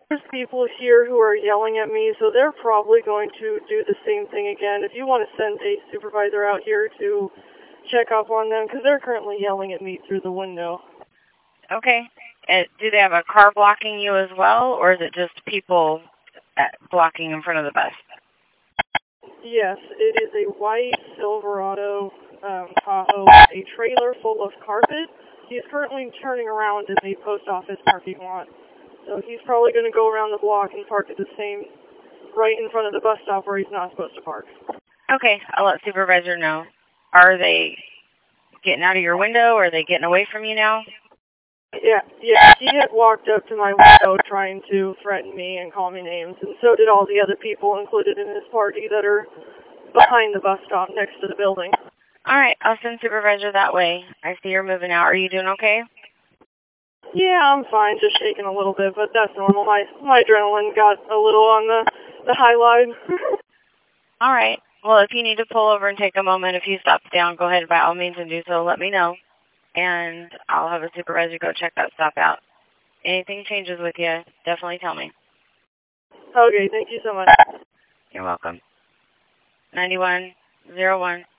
There's people here who are yelling at me, so they're probably going to do the same thing again. If you want to send a supervisor out here to check up on them, because they're currently yelling at me through the window. Okay. Do they have a car blocking you as well, or is it just people blocking in front of the bus? Yes, it is a white Silverado Tahoe, a trailer full of carpet. He's currently turning around in the post office parking lot. So he's probably going to go around the block and park at the same, right in front of the bus stop where he's not supposed to park. Okay, I'll let supervisor know. Are they getting out of your window, or are they getting away from you now? Yeah, he had walked up to my window trying to threaten me and call me names, and so did all the other people included in this party that are behind the bus stop next to the building. All right, I'll send supervisor that way. I see you're moving out. Are you doing okay? Yeah, I'm fine, just shaking a little bit, but that's normal. My adrenaline got a little on the high line. All right. Well, if you need to pull over and take a moment, if you stop down, go ahead by all means and do so. Let me know, and I'll have a supervisor go check that stop out. Anything changes with you, definitely tell me. Okay, thank you so much. You're welcome. 9101.